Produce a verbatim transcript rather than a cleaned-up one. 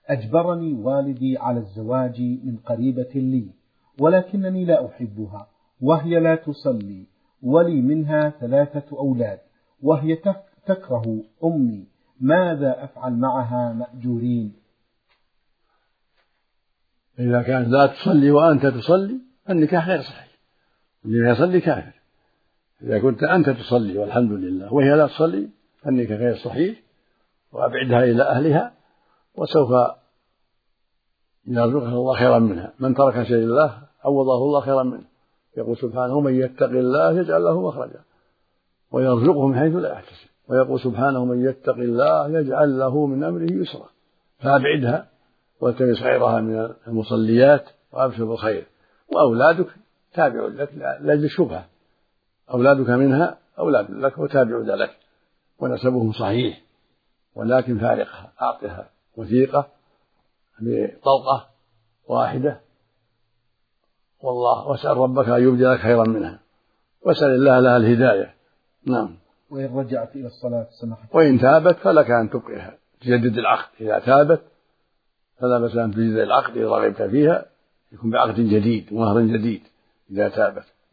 أجبرني والدي على الزواج من قريبة لي، ولكنني لا أحبها، وهي لا تصلي، ولي منها ثلاثة أولاد، وهي تكره أمي، ماذا أفعل معها مأجورين؟ إذا كانت لا تصلي وأنت تصلي فالنكاح غير صحيح، اللي يصلي كافر. إذا كنت أنت تصلي والحمد لله وهي لا تصلي فالنكاح غير صحيح، وأبعدها إلى أهلها، وسوف يرزقها الله خيرا منها. من ترك شيء لله عوضه الله خيرا منه، يقول سبحانه: من يتق الله يجعل له مخرجا ويرزقه من حيث لا يحتسب، ويقول سبحانه: من يتق الله يجعل له من أمره يسرا. فأبعدها والتمس غيرها من المصليات وأبشر بالخير. وأولادك تابع لك لأجل الشبهة، أولادك منها أولاد لك وتابع لك ونسبهم صحيح، ولكن فارقها، أعطها وثيقة بطلقة واحدة، والله واسأل ربك أن يبدي لك خيرا منها، واسأل الله لها الهداية. نعم. وإن رجعت إلى الصلاة سمحت، وإن تابت فلك أن تبقيها، تجدد العقد. إذا تابت فلا بأس أن تجدد العقد إذا رغبت فيها، يكون بعقد جديد ومهر جديد إذا تابت.